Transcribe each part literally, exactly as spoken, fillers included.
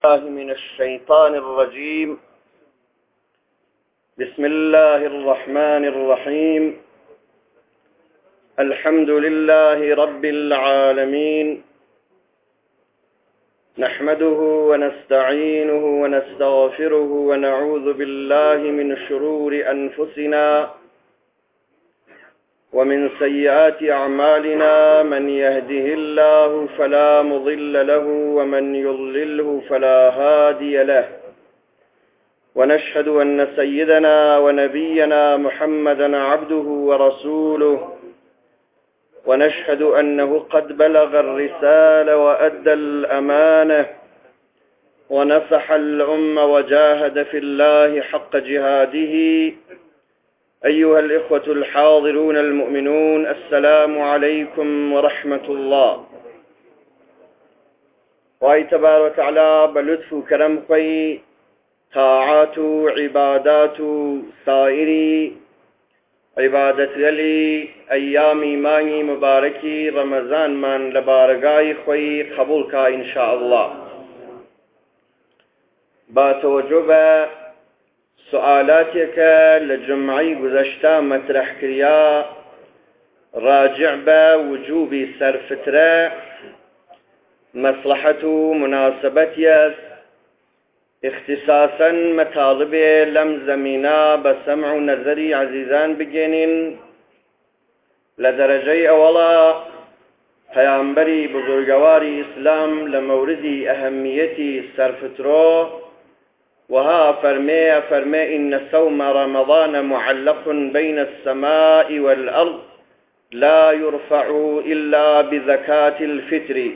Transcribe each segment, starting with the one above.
الله من الشيطان الرجيم. بسم الله الرحمن الرحيم. الحمد لله رب العالمين، نحمده ونستعينه ونستغفره ونعوذ بالله من شرور أنفسنا ومن سيئات أعمالنا، من يهده الله فلا مضل له ومن يضلله فلا هادي له، ونشهد أن سيدنا ونبينا محمدا عبده ورسوله، ونشهد أنه قد بلغ الرسالة وأدى الأمانة ونصح الأمة وجاهد في الله حق جهاده. أيها الإخوة الحاضرون المؤمنون، السلام عليكم ورحمة الله. وأي تبارك وتعالى بلطف وكرم خوي طاعات عبادات سائر عبادت يلي أيام ماني مباركي رمضان من لبارقاي خوي قبولك إن شاء الله. باتوجب سؤالاتك لجمعي گذشتا مطرح كريا راجع بوجوب سرفترة مصلحة مناسبتيس اختصاصا مطالب لم زمينا بسمع نظري عزيزان بجنين لدرجة أولا پیامبری بزرگواری اسلام لمورد أهمية سرفترو وها فرمي فرمي إن صوم رمضان معلق بين السماء والأرض لا يرفع إلا بزكاة الفطر.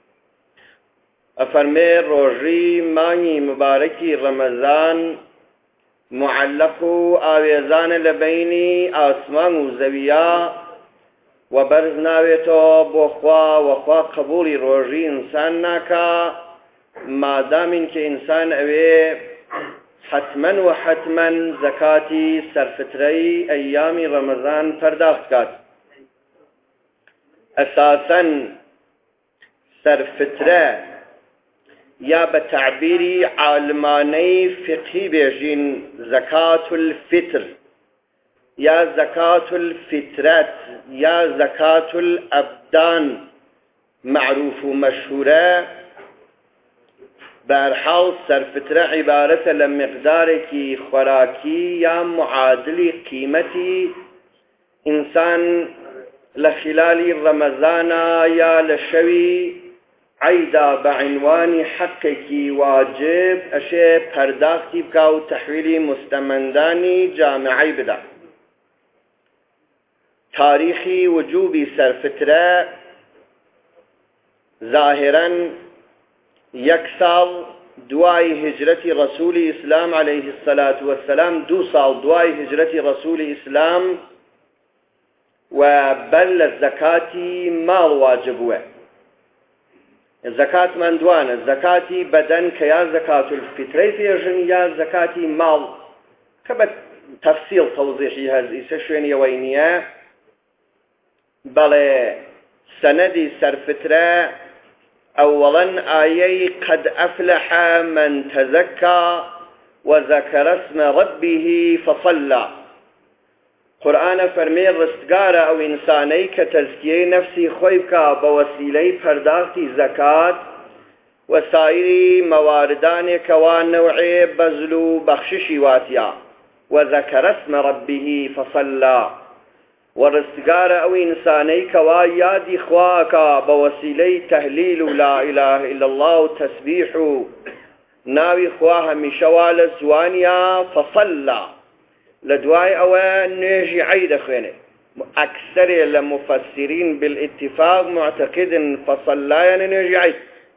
أفرمي روجي ماني مباركي رمضان معلق آويزان لبيني آسمان وزويا وبرزناويتو بوخوا وخوا قبول روجي إنسان ناكا ما دام إنك إنسان أوي حتما وحتما زكاتي سرفتري أيام رمضان پرداخت كات. أساسا سرفترة يا بتعبيري عالماني فقهي بيجين زكاة الفطر يا زكاة الفطرات يا زكاة الأبدان معروف ومشهورة. بارحال سرفترة عبارة لمقدارك خوراكي يا معادل قيمتي إنسان لخلال رمضان يا لشوي عيدا بعنوان حقك واجب أشي پرداختي بكاو تحويلي مستمنداني جامعي بدا. تاريخي وجوب سرفترة ظاهرا يكسال دواي هجرة رسول الإسلام عليه الصلاة والسلام، دو سال دواي هجرة رسول الإسلام وبل الزكاة مال واجبوه. الزكاة من دوان الزكاة بدن كيا زكاة الفطرة في يا زكاة مال كبت تفصيل توضيحي هذه سشوين وينيا. بل سندي سرفترة أولا آية قد أفلح من تزكى وذكر اسم ربه فصلى. قرآن فرمي رستقار أو إنساني كتزكية نفسي خويبك بوسيلي پرداختي زكاة وسائر مواردان كوان نوعي بزلو بخششي واتيا وذكر اسم ربه فصلى. ورستقار أو إنساني كوا يادي خواكا بوسيلي تهليل لا إله إلا الله تسبيح ناوي خواها مشوال زوانيا فصلى. لدواي أو نيجي عيد خيني أكثر المفسرين بالاتفاق معتقد فصلى يعني نيجي عيد.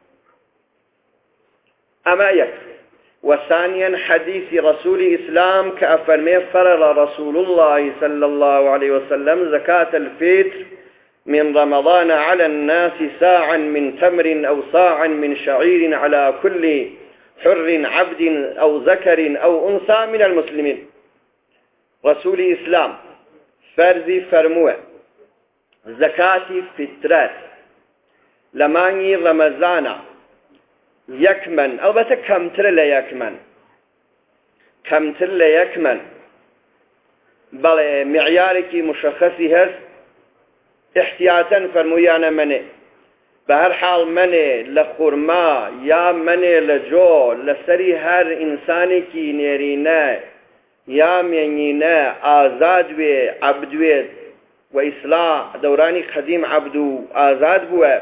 أما يكفي. وثانيا حديث رسول الإسلام كأفرمي فرض رسول الله صلى الله عليه وسلم زكاة الفطر من رمضان على الناس ساعا من تمر أو ساعا من شعير على كل حر عبد أو ذكر أو أنثى من المسلمين. رسول الإسلام فرزي فرموه زكاة فطرات لماني رمضان يكمن أو بس كمتر لا يكمن كمتر لا يكمن بل معيارك مشخصي هز احتياطا فرمويانا مني بهر حال مني لخورما يا مني لجو لسري هر إنساني كي نيرينا يا منينا آزاد وي عبد وي وإصلاح دوراني قديم عبدو آزاد بوا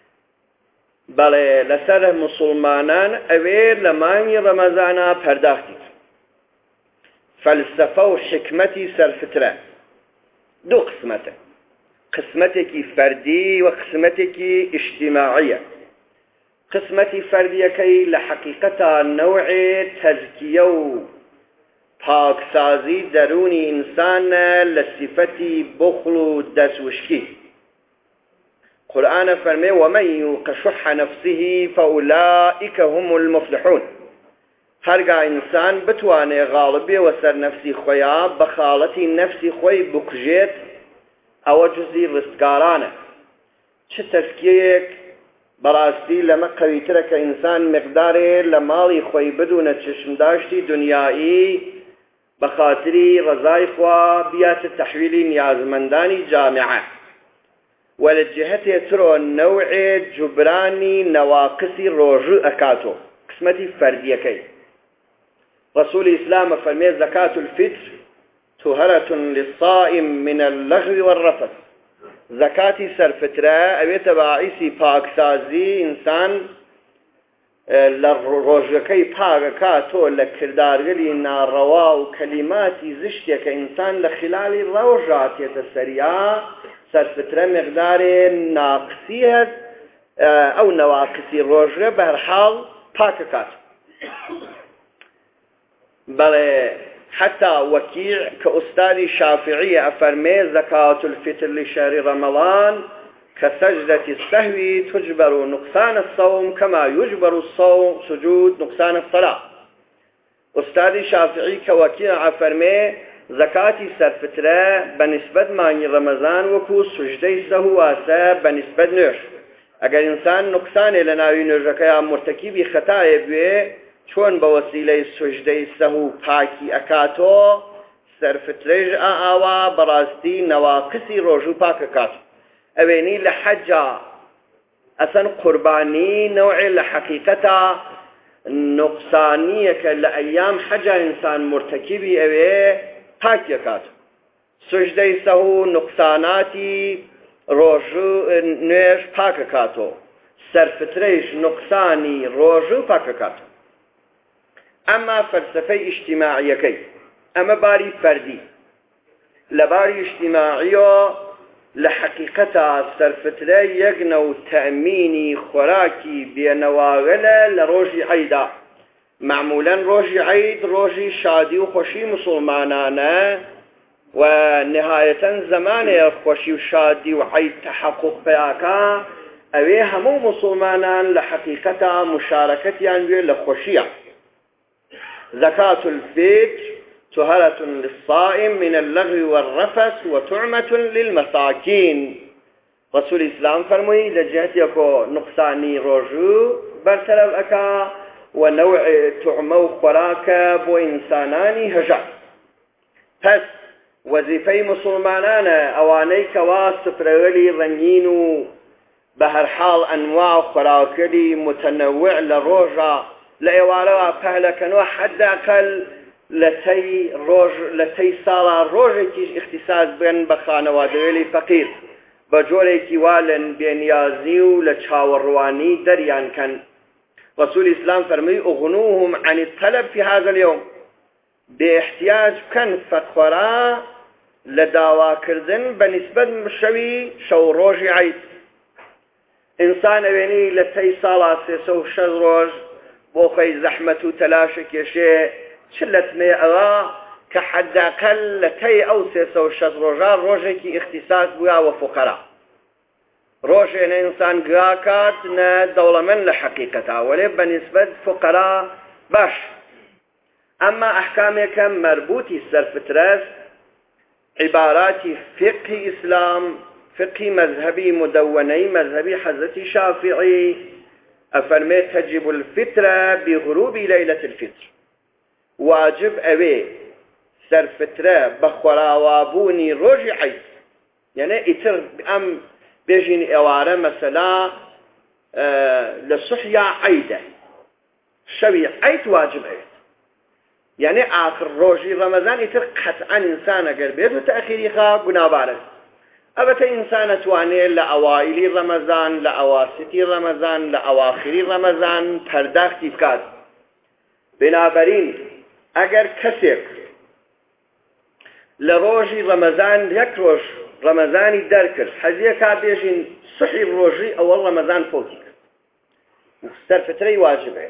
بل لسر مسلمانان اوير لماني رمضانا پرداختی فلسفه و حكمتي سرفتره دو قسمته قسمتك فردي وقسمتك اجتماعية قسمتي فردية كي لحقيقة نوع تزكية پاکسازی درونی انسان لصفتی بخل و دسوشکی قرآن فرمي ومن يوق شح نفسه فأولئك هم المفلحون هرگا انسان بتوانه غالبی وسر نفسی خویا بخالتی نفسی خوی بکجیت او جزی رستگارانه چه تزکیهک براستی لما قویتره که انسان مقداره لمالی خوی بدون چشم داشتی دنیایی بخاطري رضاي خوا بيات التحويل نيازمنداني جامعة وللجهة ترى نوع جبراني نواقصي روجو أكاتو قسمتي فردية كي رسول الإسلام فرمي زكاة الفطر طهرة للصائم من اللغو والرفث زكاة سرفترة أبيت باعثي باكسازي إنسان لروجكي باغكاتو لكردارغلي ناروا وكلماتي زشتك إنسان لخلال روجات يتسريا سرفترة مقدار ناقصية أو نواقصي روجة بهرحال باككاتو بل حتى وكيع كأستاذ شافعي أفرمي زكاة الفطر لشهر رمضان كسجدة السهو تجبر نقصان الصوم كما يجبر الصوم سجود نقصان الصلاة أستاذ شافعي كوكيع أفرمي زكاة سرفترة بنسبة ماني رمضان وكو سجدة سهو واسا بنسبة نوش اگر إنسان نقصان لناوي نوشكا مرتكب خطايا بيه چون بوسيلة سجدة سهو پاكي أكاتو سرفترج آوا براستي نواقصي روجو پاك أكاتو اويني لحجة أسن قرباني نوع لحقيقة نقصانية لأيام حجة إنسان مرتكبي اوي پاك أكاتو سجدة سهو نقصاناتي روجو نوش پاك أكاتو سرفترج نقصاني روجو پاك أكاتو أما فلسفة اجتماعية كي أما باري فردي لباري اجتماعية لحقيقة سرفترة يقنو تأميني خوراكي بينواغلة لروجي عيدا معمولا روجي عيد روجي شادي وخوشي مسلمانانا ونهاية زمان خوشي وشادي وعيد تحقق بياكا أوي همو مسلمانان لحقيقة مشاركتي لخوشية زكاة الفطر طهرة للصائم من اللغو والرفث وطعمة للمساكين رسول الإسلام فرمي لجهة يكو نقصاني رجو برطرف أكا ونوع طعمو خوراك بو إنساناني هجا پس وظيفي مسلمانان اواني كوا سفرغلي رنجينو بهر حال أنواع خوراكلي متنوع لروجا لأيوارا پهلكنو حد أقل لتي روج لتي سالا روجكي اختصاص بين بخانوادويلي فقير بجوريكي والن بينيازيو لچاورواني دريان كان رسول الإسلام فرمي اغنوهم عن الطلب في هذا اليوم باحتياج كان فقرا لداوا كردن بنسبة مشوي شو روجي عيد إنسان بيني لتي سالا سيسو شزروج بوخي زحمة تلاشك يشي شلت ميئة كحد أقل لتي أو سيسو شزروجان روجيكي اختصاص بها وفقراء روجي إن إنسان قاكات نا دولة من لحقيقتها ولي بنسبة فقراء باش أما أحكامك مربوطي السرفترس عبارات فقه إسلام فقه مذهبي مدوني مذهبي حضرت شافعي أفرمي تجب الفترة بغروب ليلة الفطر واجب أوي سر فترة بخوراوابوني روجي عيد يعني اتر أم بيجين اواره مثلا أه لصحيا عيدة شوي عيد واجب عيد يعني آخر روجي رمضان اتر قطعا إنسان قربيت وتأخيرها قنابارك أبتا إنسان تواني لأوائل رمضان لأواسط رمضان لأواخر رمضان پرداختی بکات بنابراین اگر کسیک لروجی رمضان یک روز رمضانی درکر حزیه که بیجین صحی روجی اول رمضان فوتی سر فتره واجبه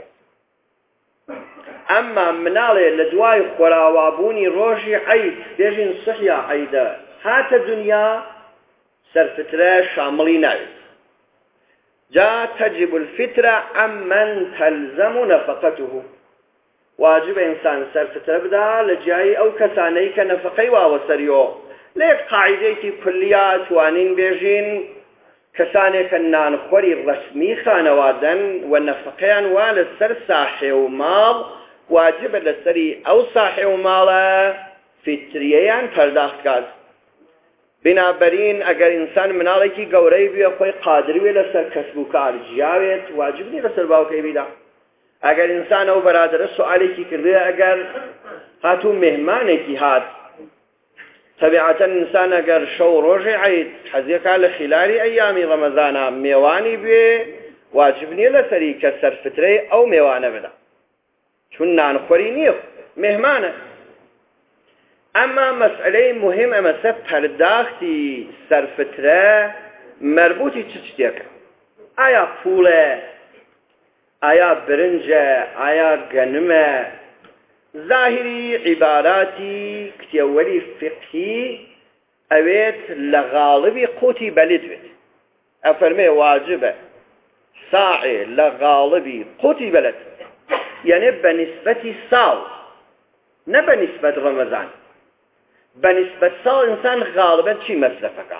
اما مناله لدواي خوراوابوني روجي عيد بيجين صحيا عيدا هات الدنيا سرفترة شاملي ناوي جاء تجب الفترة عمن تلزم نفقته واجب إنسان سرفترة بدا لجاي أو كساني كنفقي ووسريو ليك قاعدتي كليات وانين بيجين كساني كنان خوري الرسمي خانوادن والنفقيان والسر صاحي ومال واجب لسري أو صاحي وماله فتريان پرداخت كاز بنابراین اگر انسان مناڵێکی گەورەی بێ خۆی قادری وێ لەسەر کەسب و کار جیاوێت واجب نیە لەسەر باوکەی بیدا ئەگەر ئینسان ئەو بەرادرە سوالێکی کردێ ئەگەر هاتوو مێهمانێکی هات تەبیعەتەن ئینسان ئەگەر شەو ڕۆژی عەید حەزیەکە لە خلالی ئەیامی ڕەمەزانە میێوانی بێ واجب نیە لەسەری کە سەرفترەی ئەو میێوانە بدا چون نانخۆری نییە مێهمانە اما مسئله مهم اما سب پرداختی سرفتره مربوطی چه چتیک آیا پوله آیا برنجه آیا گنمه ظاهری عباراتی کتیولی فقهی اوید لغالبی قوتی بلد بید افرمه واجبه ساعی لغالبی قوتی بلد یعنی بنسبتی سال نه بنسبت رمضان بنسبة سال إنسان غالبا شي مصرفك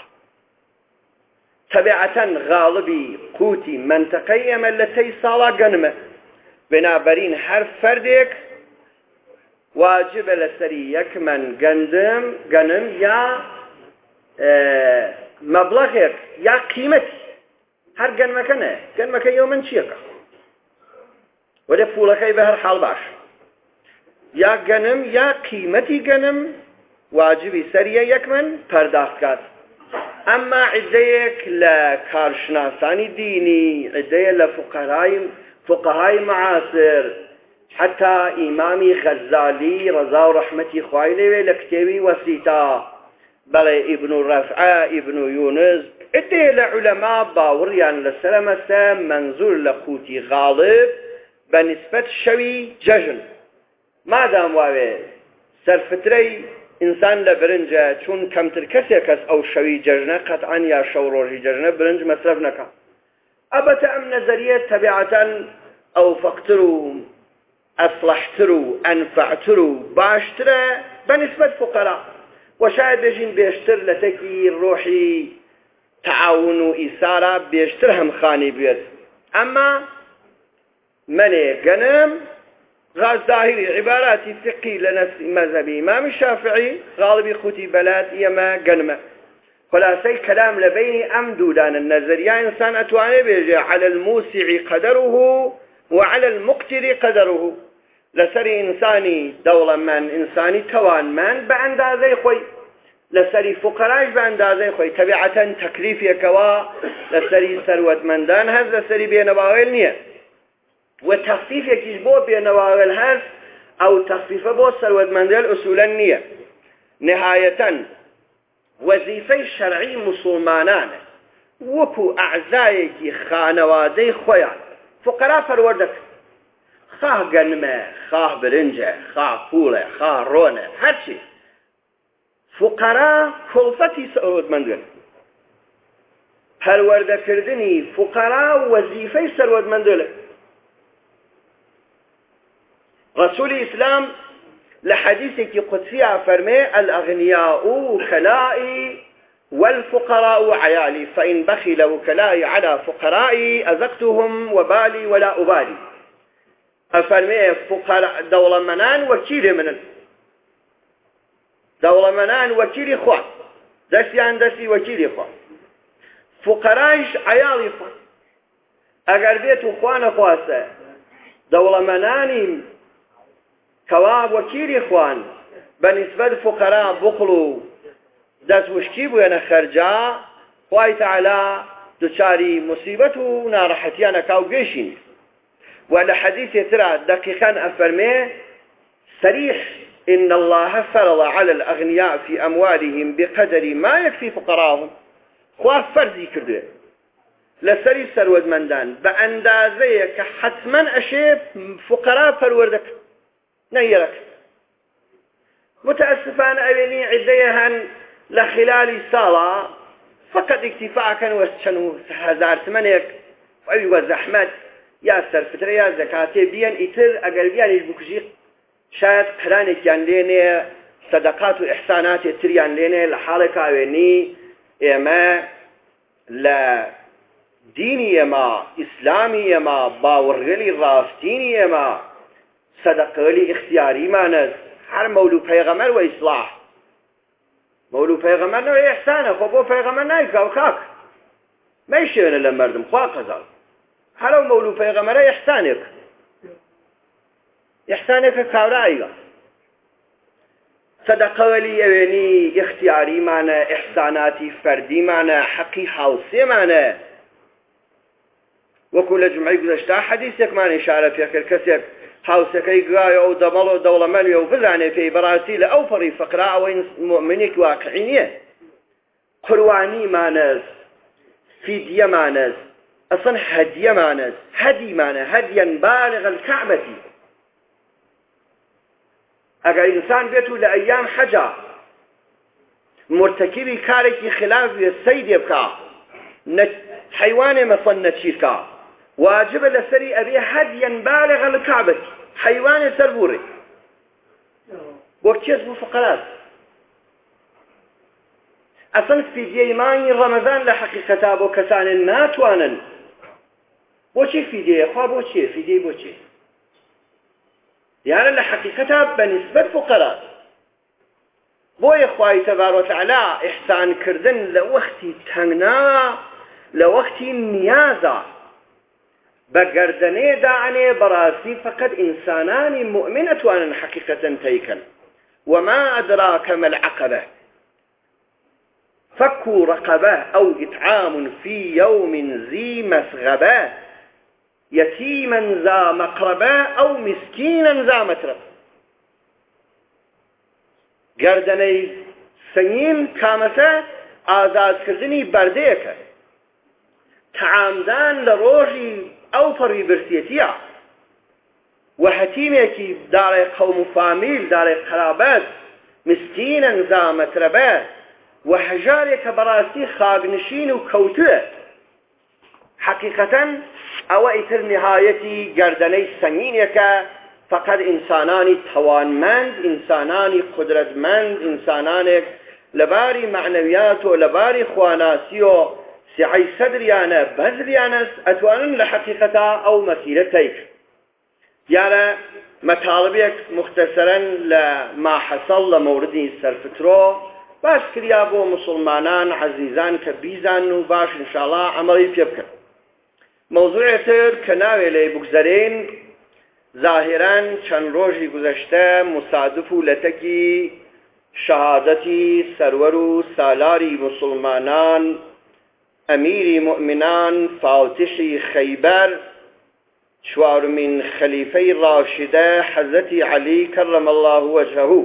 طبيعة غالبي قوتي منطقية ملتي صالة قنمة بنابرين حرف فردك واجب لسري يكمن قندم قنم يا اه مبلغك يا قيمتي هر قنمك أنا قنمك يومن شيقة وده فولك بهر حال باش يا قنم يا قيمتي قنم واجبی سریع یکمن پرداخت کرد اما عدهیک لکارشناسانی دینی عدهی لفقهای فقهای معاصر حتی امامی غزالی رضا و رحمتی خوایلی لکتابی وسیطا بله ابن رفعه ابن یونس عدهی لعلماء باوریان لسلمسه منظور لقوتی غالب بنسبت شوی ججن مادام واوی سرفتری إنسان لبرنجة چون كمتر كسي كس أو شوي ججنة قطعا يا شو روجي ججنة برنج مصرف نكا أبتا أم نظرية تبعة أو فقتروا أصلحتروا أنفعتروا باشتروا بنسبة فقراء وشاهد بيجين بيشتر لتكي روحي تعاون وإثارة بيشترهم خاني بيت أما مني قنم غاز ظاهري عباراتي فقهي لنفس مذهبي إمام الشافعي غالبي خوتي بلاد يما قنمة خلاصي كلام لبيني أمدودان النظرية إنسان أتواني بيجي على الموسع قدره وعلى المقتر قدره لسري إنساني دولة من إنساني توان من باندازي خوي لسري فقراش باندازي خوي تبعة تكليف يكوا لسري سروت مندان هذا لسري بينواغل نية وتخفيف يكيجبو بينواغل هذا أو تخفيف بو سروت مندان أصولا نية نهاية وظيفة شرعي مسلمانان وكو أعزائك خانوادي خويا فقراء فروردك خواه قنمه خواه برنجه خواه پوله خواه رونه هرچی فقراء كلفتي سروت مندان پرورده کردنی فقراء وظیفه سروت مندان رسول الإسلام لحديثك قدسي فرمي الأغنياء كلائي والفقراء عيالي فإن بخل وكلائي على فقرائي أزقتهم وبالي ولا أبالي. أفرمي فقراء دولة منان وكيل منن، دولة منان وكيل إخوان، دسي عن دسي وكيل إخوان، فقرايش عيالي إخوان. أقر بيت إخوان خواسة دولة مناني كواب وكيل إخوان بالنسبة فقراء بخلوا دست وشكيبوا ينا خرجا خواهي تعالى دچاري مصيبته نارحتيانا كاو قيشين. وعلى حديث ترى دقيقا أفرمي صريح إن الله فرض على الأغنياء في أموالهم بقدر ما يكفي فقراهم. خواه فرضي كده لسري سرود مندان بأندازية كحتما أشيب فقراء فالوردك نيرك. متأسفان أبني عديهن لخلال سالة فقط اكتفاء كان وشنو هزار ثمانيك وأيوة زحمت يا سرفتر يا زكاتي بيان إتر أقربيان يجبكجيق شاید قرانك يان ليني صدقات وإحسانات تريان ليني لحالك أبني إما لا ديني إما إسلامي إما باورغلي راستيني إما صدقالي اختياري مانز هر مولو پیغمبر و اصلاح مولو پیغمبر نو احسانه خب بو پیغمبر نایکا و خاک میشه لمردم خواه قضا هلو مولو پیغمبر احسانك احسانك كاورائيغا صدقالي اويني اختياري مانا احساناتي فردي مانا حقي حوصي مانا وكل جمعي قدشتا حديثك مانا اشارة فيك الكسيك حوسكي قاية أو دمل أو دولة منوية وفزعني في براسيل أو فري فقراء وين مؤمنك واقعينية قرواني مانز فدية مانز أصلا هدية مانز هدي مانا هديا بالغ الكعبة. أقا إنسان بيته لأيام حجة مرتكبي كاركي خلاف السيد يبكى حيواني مثلا نتشيركا واجب لسري أبي هديا بالغ الكعبة حيوان سربوري وكيس بفقرات أصلا في ديمان رمضان لحقيقة أبو كسان الناتوانا وشي في دي أخواب وشي في دي وشي يعني لحقيقة بنسبة فقرات بو إخوائي تبارك وتعالى إحسان كردن لوقتي تنغنا لوقتي نيازة بقردني داعني براسي فقد إنسانان مؤمنة وأن حقيقة تيكا. وما أدراك ما العقبة فك رقبة أو إطعام في يوم ذي مسغبة يتيما ذا مقربة أو مسكينا ذا مترب. قردني سنين كامسة آزاد كردني برديك تعامدان لروجي أو فري برسيتيا وحتيميكي داري قوم فاميل داري قرابات مسكينا ذا متربات وحجاريك براسي خاقنشين وكوتوه. حقيقة أو إتر نهايتي قردني سنينيك فقد إنساناني توانمند إنساناني قدرتمند إنسانانك لباري معنوياتو لباري خواناسيو سعي صدريانا بذريانس أتوانن لحقيقة أو مسيرتيك. يعني مطالبك مختصرا لما حصل لموردي سرفترو باش كريابو مسلمانان عزيزان كبيزان وباش إن شاء الله عملي بيبكر. موضوع تر كناوي لي بگذارين ظاهرا چند روزی گذشته مصادف لتکی شهادتی سرور سالاری مسلمانان امیر مؤمنان فاتح خیبر چوارمین خلیفه راشده حضرت علی کرم الله وجهه.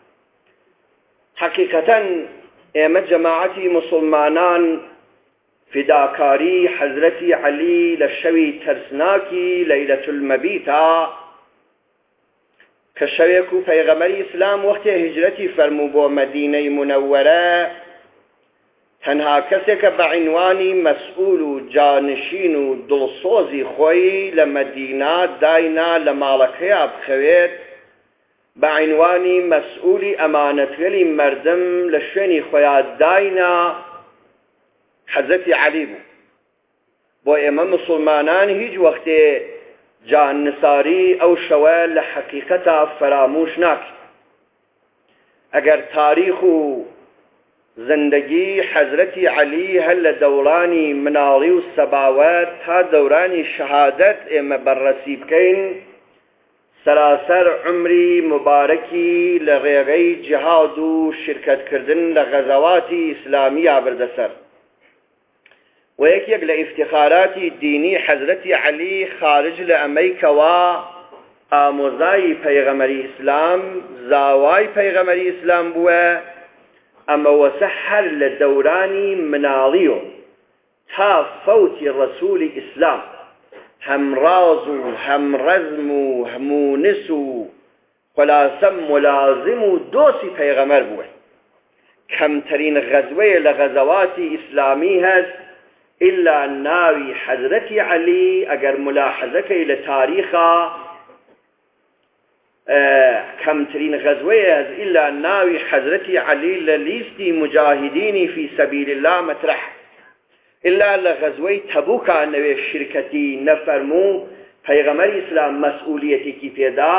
حقیقتا اما جماعتی مسلمانان فداکاری حضرت علی لشوی ترسناکی لیلة المبیتا کشویکو پیغمبر اسلام وقت هجرتی فرمو بو مدینه منوره تنها کسی که بعنوانی مسئول و جانشین و دلسوزی خوی لمدینه داینا لمالکه ابخوید بعنوانی مسئولی امانتگلی مردم لشوینی خویاد داینا حەزەتی عەلی بوو. بۆ ئێمە مسلمانان هیچ وەختێ جاننساری ئەو شەوە لە حەقیقەتا فەراموش ناکرێت. ئەگەر تاریخ و زندگی حەزرەتی عەلی هەر لە دەورانی مناڵی و سەباوەت تا دەورانی شەهادەت ئێمە بەڕەسی بکەین، سەراسەر عمری مبارەکی لە ڕێگەی جیهاد و شرکەتکردن لە غەزەواتی ئیسلامیە بردەسەر. و یەکێک لە ئیفتیخاراتی دینی حەزرەتی عەلی خارج لە ئەمەیکەوە ئامۆزای پەیغەمبەری ئیسلام، زاوای پەیغەمبەری ئیسلام بووە. ئەمە وەسە هەر لە دەورانی مناڵیۆ تا فەوتی ڕەسوولی ئیسلام هەم ڕاز و هەم ڕەزم و هەمونس و خولاسە ملازم و دۆستی پەیغەمبەر بووە. کەمترین غەزوەیە لە غەزەواتی ئیسلامی هەست ئیلا ناوی حەزرەتی عەلی ئەگەر ملاحەزەکەی لە تاریخا کەمترین غەزوەیە هەست ئیلا ناوی حەزرەتی عەلی لە لیستی مجاهدینی فی سەبیل الله مەطرح. ئیلا لە غەزوەی تەبووکە نەوێ شرکەتی نەفەرموو پەیغەمبەری ئیسلام مەسئولیەتێکی پێدا.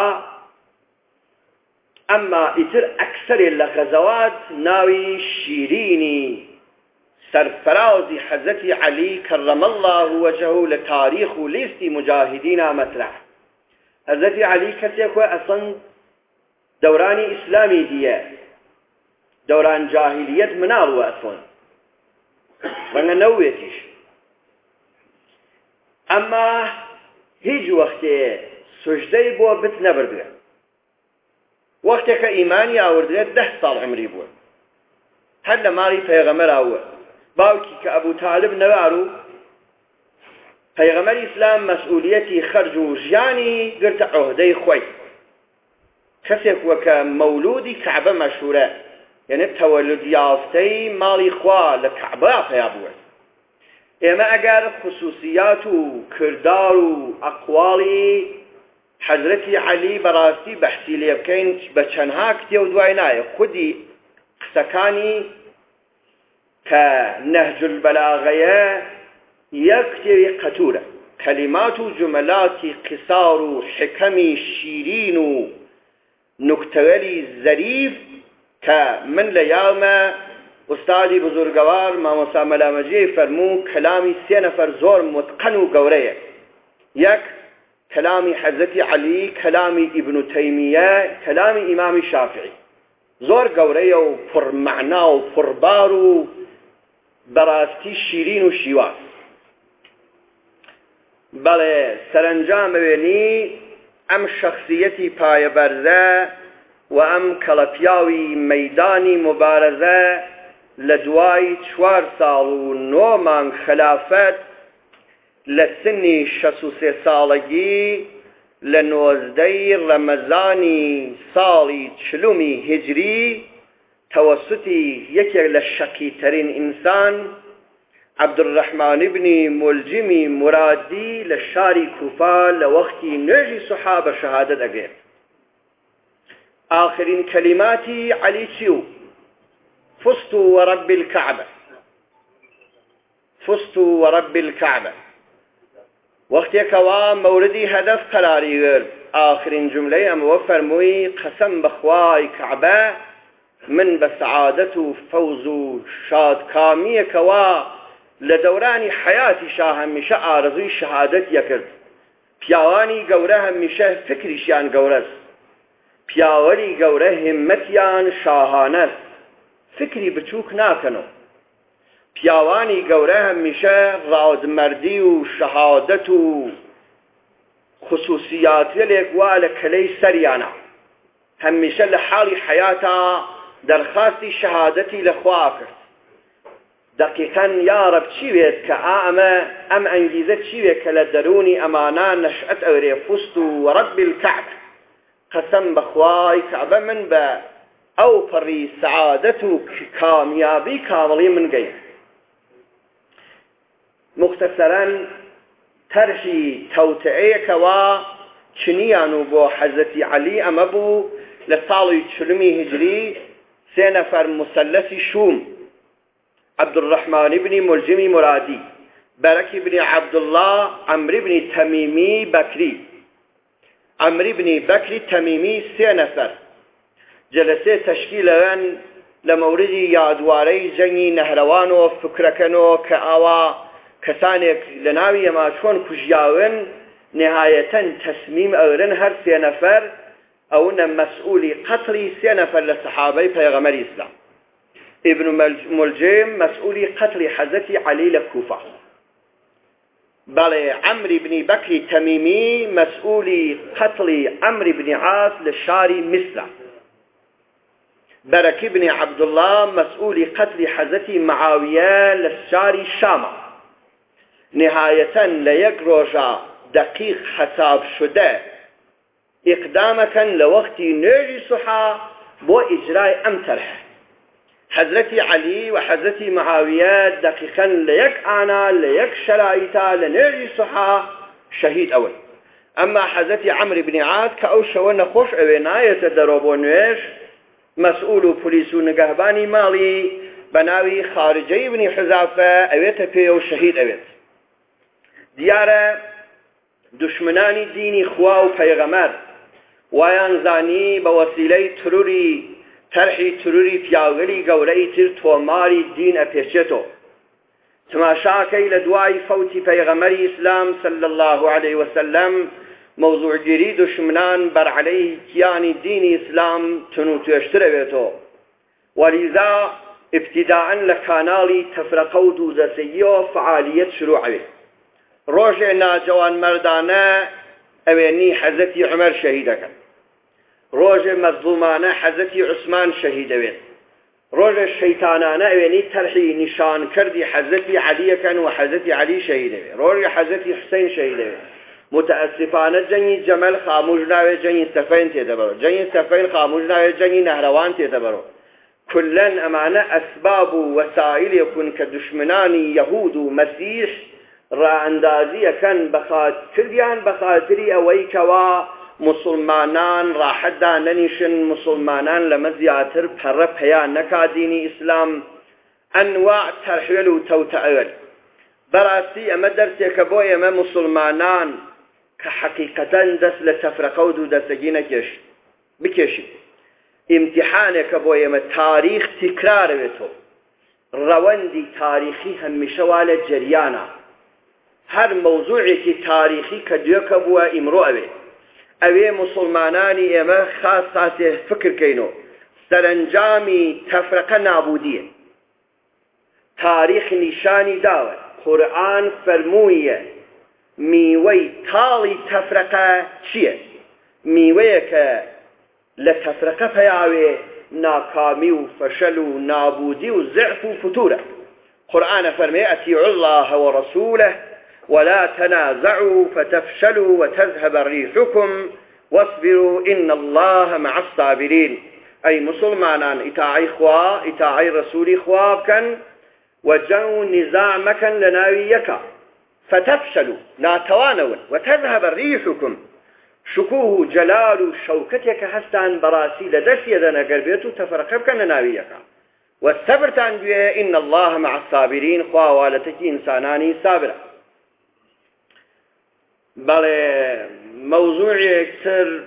ئەمما ئیتر ئەکسەرێ لە غەزەوات ناوی شیرینی سەرفەرازی حەزرەتی عەلی کەرەمە الله وەجهەهو لە تاریخ و لیستی مجاهدینە مەطرح. حەزرەتی عەلی کەسێک وە ئەسڵ دەورانی ئیسلامی دیە، دەوران جاهیلیەت مناڵ وە ئەسڵ ڕەنگە نەوێتیش. ئەمما هیچ وەختێ سوژدەی بۆ بت نەبردرێت. وەختێکە ئیمانی ئاوردرێت دە ساڵ عمری بووە، هەر لە ماڵی پەیغەمبەر ئاوە. باوکی کە ئەبوو تالب نەوار و پەیغەمبەری ئیسلام مەسئولیەتی خەرج و ژیانی گرتە عوهدەی خۆی. کەسێک وەکە مەولودی کەعبە مەشهورە، یعنی تەوەلود یافتەی ماڵی خوا لە کەعبە پیا بووە. ئێمە ئەگەر خصوصیات و کردار و ئەقواڵی حەزرەتی عەلی بەڕاستی بەحسی لێ بکەین بە چەندها کتێ و دوای نایە. خودی قسەکانی کە نەهج البەلاغەیە یەک کتێوی قەتورە، کەلیمات و جملاتی قیسار و حکەمی شیرین و نوکتەوەری زەریف کە من لە یاومە ئوستادی بزرگەوار مامۆستا مەلامەجیەی فەرموو کەلامی سێ نەفەر زۆر متقەن و گەورەیە. یەک کەلامی حەزرەتی عەلی، کەلامی ئیبن تەیمیە، کەلامی ئیمامی شافعی. زۆر گەورەیە و پڕمەعنا و پڕبار و بەڕاستی شیرین و شیواز. بەڵێ سەرنجام بوێنی ئەم شەخصیەتی پایە بەرزە و ئەم کەڵەپیاوی مەیدانی مبارەزە لە دوای چوار ساڵ و نۆ مانگ خلافەت لە سنی شەست و سێ ساڵەگی لە نۆزدەی ڕەمەزانی ساڵی چلومی هیجری تەوەسوتی یەکێک لە شەقیترین ئینسان عەبدوڕەحمان بنی مولجمی مرادی لە شاری کوفا لە وەختی نوێژی سوحابە شەهادەت ئەگرێت. آخرین کەلیماتی عەلی چیو؟ فزت ورب الكعبة، فزت ورب الكعبة. وەختێکەوە مەوردی هەدەف قەراری گرت، آخرین جملەی ئەمەوە فەرمووی قەسەم بەخوای کەعبە من بە سەعادەت و فەوز و شادکامیەکەوە لە دەورانی حەیاتیشا هەمیشە ئارەزووی شەهادەت یەکرد. پیاوانی گەورە هەمیشە فکریشیان گەورەست، پیاوەری گەورە هیممەتیان شاهانەست، فکری بچووک ناکەنەوە. پیاوانی گەورە هەمیشە ڕادمەردی و شەهادەت و خصوصیاتێک وا لە کەلەی سەریانە، هەمیشە لە حاڵی حەیاتا دەرخاستی شەهادەتی لە خوا کرد. دقیقاً یا رب چی وێت کە ئەمە ئەم ئەنگیزە چی وێت کە لە دەرونی ئەمانە نەشئەت ئەورێ فزت ورب الكعبة، قەسەم بەخوای کەعبە من بە ئەو پەڕی سەعادەت و کامیابی کامڵی من گەی. مختصراً تەرحی تەوتعەیەکەوە چنیان و بۆ حەزرەتی عەلی ئەمە بوو لە ساڵی چلومی هیجری سێ نەفەر مسەلەسی شوم عبد الرحمن بن ملجم مرادي بركي بن عبد الله عمرو بن تميمي بكري عمرو بن بكري تميمي سي نفر جلسه تشكيل لن لموردی یادوارەی جەنگی نەهرەوان و فکرەکەنەوە کە ئاوا کەسانێک لە ناوی ئەمە چۆن کوژیاون نهایەتەن تەسمیم ئەورن هەر سێ نەفەر ئەوونە مەسئولی قەتڵی سێ نەفەر لە سەحابەی پەیغەمبەری ئیسلام. ابن ملجم مەسئولی قەتڵی حەزەتی عەلی لە کوفە، بەڵێ عەمری بنی بەکری تەمیمی مەسئولی قەتڵی عەمری بنی عاس لە شاری میسرە. بركي بن عبد الله مسؤول قتل حزة معاوية للشاري الشام. نهاية ليقرجا دقيق حساب شده إقدامك لوقت نيجي صحا بو إجراء أمترح حزرة علي وحزرة معاوية دقيقا ليك آنا ليك شرائطا لنيجي صحا شهيد أول. أما حزرة عمرو بن عاد كأوشوان خوش أويناية دروبو نويش مسؤول بوليس ونقهباني مالي بناوي خارجي بن حذافة أويت بيو شهيد أويت ديارة دشمناني ديني خواو بيغمر وينزاني بوسيلي تروري ترحي تروري بياغلي قولي تر توماري دين أبيشتو تماشاكي لدواي فوتي بيغمري إسلام صلى الله عليه وسلم موضوع جري دشمنان بر عليه كياني دين إسلام تنوتو يشتربيتو، ولذا ابتداء لكانالي تفرقو دوزسيو فعالية شروعه. روجنا جوان مردانا اويني حزتي عمر شهيدك، روج مظلومانا حزتي عثمان شهيدوين، روج الشيطانانا اويني ترحي نشان كردي حزتي علي كان وحزتي علي شهيدوين، روج حزتي حسين شهيدوين. متأسفانه جنگی جمل خاموش ناوی جنگی سفین تیدبرو، جنگی سفین خاموش ناوی جنگی نهروان تیدبرو. كلن أمانة أسباب وسائل يكون كدشمنان يهود ومسيح را اندازي كان بخاطريان بخاطري أويكوا مسلمانان را حدا ننشن مسلمانان لمزياتر بحرب هيا نكا ديني إسلام أنواع ترحيل وتوتعيل براسي أما درسي كبوي أما مسلمانان كحقيقة دس لتفرقوا دو دسجين كيش بكيشي امتحانك كبوي أما تاريخ تكرار بيتو رواندي تاريخي هم شوال جريانا هر موضوعي تاريخي كديوك بوا امرؤ بي اوه مسلماناني اما خاصة فكر كينو سرنجامي تفرقة نابودية تاريخ نشاني داوة قرآن فرموية ميوي تالي تفرقة شيء ميويك لتفرقة فياوي ناكامي وفشل ونابودي وزعف وفتورة قرآن فرمي أتيعوا الله ورسوله ولا تنازعوا فتفشلوا وتذهب ريحكم واصبروا إن الله مع الصابرين أي مسلمانان إتاعي خوا إتاعي رسولي خوا كان وجو نزاع مكان لناويك فتفشلوا لا توانوا وتذهب ريحكم شكوه جلال شوكتك هستان براسي لدس يدنا قلبيتو تفرقب كان لناويك والصبر تنجوه إن الله مع الصابرين خوا والتك إنساناني صابرة بل موضوع يكتر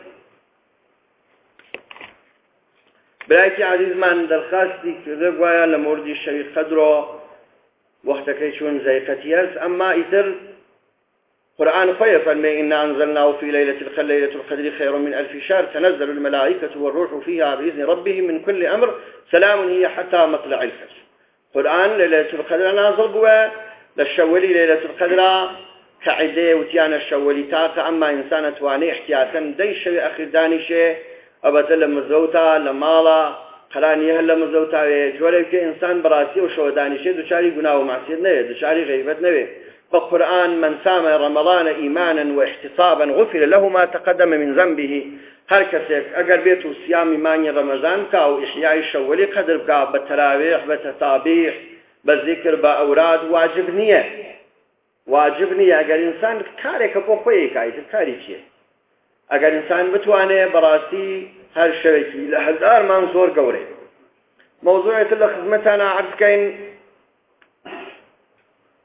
برايتي عزيز من درخواستي كذا قوايا لموردي الشريف قدره وقتك يشون زي قتياس أما إثر قرآن خير فالمي إنا أنزلناه في ليلة القدر ليلة القدر خير من ألف شهر تنزل الملائكة والروح فيها بإذن ربهم من كل أمر سلام هي حتى مطلع الفجر قرآن ليلة القدر نازل بوا للشولي ليلة القدر كعدة وتيانا الشولي تاقة أما إنسان تواني احتياطا ديش أخي دانيشي أبدا لمزوتا لمالا قرانيه لمزوتا جوالك إنسان براسي وشو دانيشي دوشاري قناه ومعصير نوي دوشاري غيبت نوي فالقرآن من سام رمضان إيمانا واحتصابا غفر له ما تقدم من ذنبه هر كسيك أقر بيتو صيام إيمان رمضان كاو إحياء الشولي قدر بقى بالتراويح بالتطابيح بالذكر بأوراد واجب نية واجب نية أقر إنسان كاريك بوخويك آيت الكاري چيه أقر إنسان بتواني براسي هر شويكي لحزار منصور قوري موضوعة اللي خدمتنا عرض كين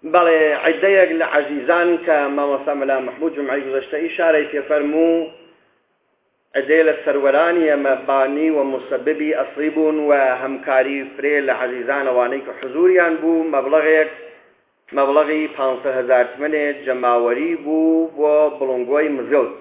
بەڵێ عیدەیەک لە عەزیزان کە مامۆستا مەلا محمود جمعەی گوزەشتە ئیشارەی پێفەرموو عیدەیە لە سەروەرانی ئێمە بانی و مسببی ئەسڵی بوون و هەمکاری فرێ لە عەزیزان ئەوانەی کە حزوریان بوو مەبلەغێک مەبلەغی پانسەد هەزار تمەنێ جەماوەری بوو بۆ بڵنگۆی مزگەوت.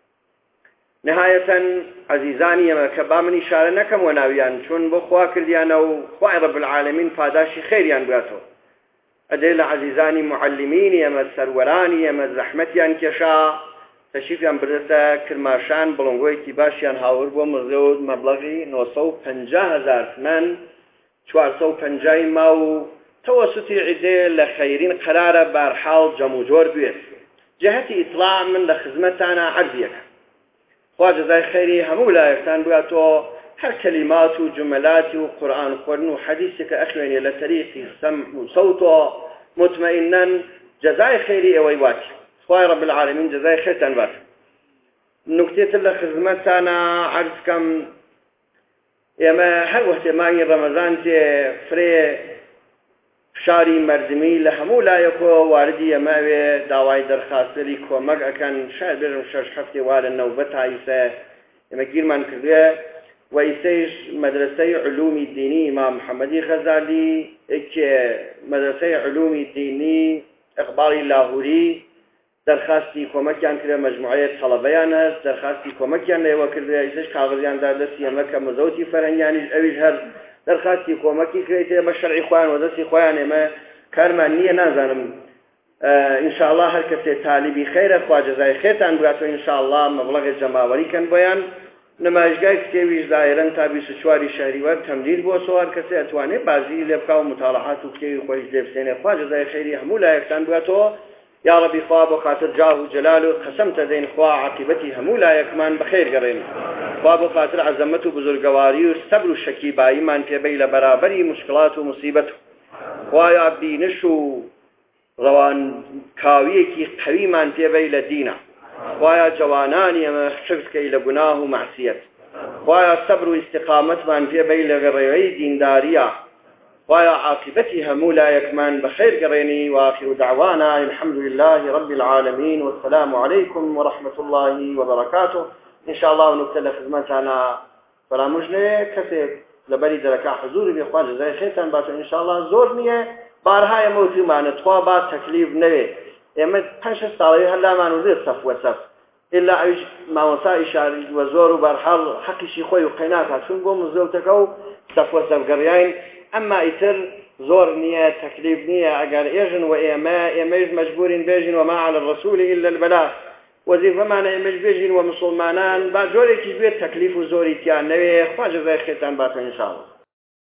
نهایەتەن عەزیزانی ئێمە کە با من ئیشارە نەکەم وە ناویان چون بۆ خوا کردیانە و خوای رەب العالەمین پاداشی خێریان بگاتەوە. ئەدەی لە عەزیزانی معلمینی ئێمە سەروەرانی ئێمە زەحمەتیان کێشا تەشریفیان بردەتە کرماشان بڵنگۆیەکی باشیان هاور بۆ مزگەوت مەبلەغی نۆ سەد و پەنجا هەزار تمەن چوار سەد و پەنجای ما و تەوەسوتی عیدێ لە خەیرین قەرارە بارحاڵ جەم و جۆر بێت. جەهەتی ئیطلاع من لە خزمەتانە عەرزیەکە. خوا جەزای خەیری هەموو لایەکتان بگاتەوە هەر کەلیمات و جملاتی و قورئان خوێندن و حەدیثێکە ئەخوێنێ لە تەریقی سەمع و سەوتەوە مطمئنەن جەزای خەیری ئێوەی واتی. خوای رب العالمین جەزای خێرتان بات. نوکتێتر لە خزمەتانە عەرز بکەم ئێمە هەر وەختێ مانگی ڕەمەزان تێ فرێ فشاری مردمی لە هەموو لایەکەوە واردی ئەماوێ داوای دەرخاستەری کۆمەک ئەکەن شاید بێژم شەش هەفتێ وا لە نەوبەت ئیسە ئێمە گیرمان کردوێ و ئیسەیش مەدرسەی علومی دینی ئیمام محەممەدی غەزالی کە مەدرسەی علومی دینی ئەقباڵی لاهوری دەرخاستی کۆمەکیان کرێ مەجموعەیە تەڵەبەیان هەست دەرخاستی کۆمەکیان لێوە کردوێ ئیسەش کاغذیاندا دەستی ئەمە کە مزەوتی فەرهەنگیانیش ئەویش هەر دەرخاستی کۆمەکی کرێتێ بە شەرعی خۆیان و دەستی خۆیان ئێمە کارمان نییە نازانم ئینشاءالله هەر کەسێ تالیبی خەیرە خوا جەزای خێرتان بگاتەوە ئینشاءالله مەبلەغی جەماوەریکەن بۆیان نمایشگای کتێویش دایرەن تا بیست و چواری شەهریوەر تەمدید بۆ سوار کەسێ ئەتوانێت بازی لێ بکا و متاڵەحات و کتێوی خۆیش لێ بسێنێ خوا جەزای خەیری هەموو لایەکتان بگاتەوە. یا ربی خوا بۆ خاتر جاه و جلال و قەسەمتە دەین خوا عاقبەتی هەموو لایەکمان بەخێر گەڕێن. خوا بۆ خاتر عەزەمەت و بزرگەواری و سەبر و شەکیباییمان پێبەی لە بەرابەری مشکلات و مصیبەت. خوایە بینش و ڕەوانکاویەکی قەویمان پێبەی لە دینە. خوایە جوانانی ئێمە حفظ بکەی لە گوناه و مەعسیەت. خوایە سەبر و ئیستیقامەتمان پێبەی لە ڕێوەی دینداریە. ويا عاقبتي همولا يكمان بخير قريني واخر دعوانا الحمد لله رب العالمين والسلام عليكم ورحمة الله وبركاته. إن شاء الله ونبتلى خدمتنا فرامجنة كثير لبري دركا حضوري بإخوان جزاي خيرتان باتو إن شاء الله زورنية بارها يموتي معنا توابات تكليف نوي يمد پنش استعليه هلا ما نوزير صف وصف إلا عيش ما وصا إشاري وزور وبارحال حقي شي خوي وقيناتها شون قوم زوتكو صف وصف قريين أما إتر زور نية تكليف نية أجر إيجن وإما إماج مجبورين بيجن وما على الرسول إلا البلاغ وزير فمانا إماج بيجن ومسلمانان بعد زوري كيبير تكليف وزوري تيان نوي خواجه زي ختان باتو إن شاء الله.